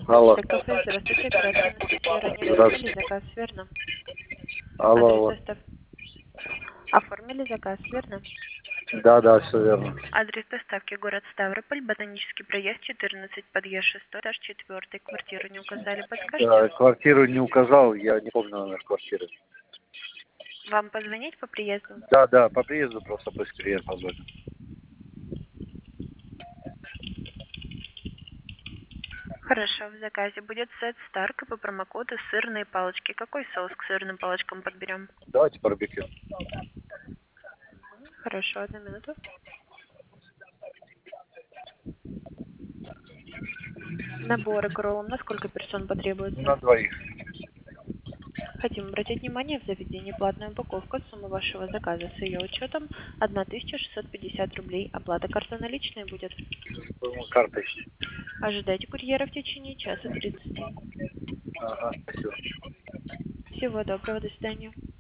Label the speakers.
Speaker 1: Алло.
Speaker 2: Почта кафе, здравствуйте, оператор Анастасия, ранее оформили
Speaker 1: Здравствуйте.
Speaker 2: заказ, верно?
Speaker 1: Алло,
Speaker 2: Адрес
Speaker 1: алло.
Speaker 2: доставки. Оформили заказ, верно?
Speaker 1: Да, да, все верно.
Speaker 2: Адрес доставки город Ставрополь, Ботанический проезд 14, подъезд 6, этаж 4, квартиру не указали, подскажете?
Speaker 1: Квартиру не указал, я не помню номер квартиры.
Speaker 2: Вам позвонить по приезду?
Speaker 1: Да, да, по приезду просто пусть клиент позвонит.
Speaker 2: Хорошо, в заказе будет сет Старк по промокоду сырные палочки. Какой соус к сырным палочкам подберем?
Speaker 1: Давайте барбекю.
Speaker 2: Хорошо, одну минуту. Наборы к роллам на сколько персон потребуется?
Speaker 1: На двоих.
Speaker 2: Хотим обратить внимание, в заведении платная упаковка, сумма вашего заказа с ее учетом 1650 рублей. Оплата карта наличная будет.
Speaker 1: Картой.
Speaker 2: Ожидайте курьера в течение часа 30.
Speaker 1: Ага, все.
Speaker 2: Всего доброго, до свидания.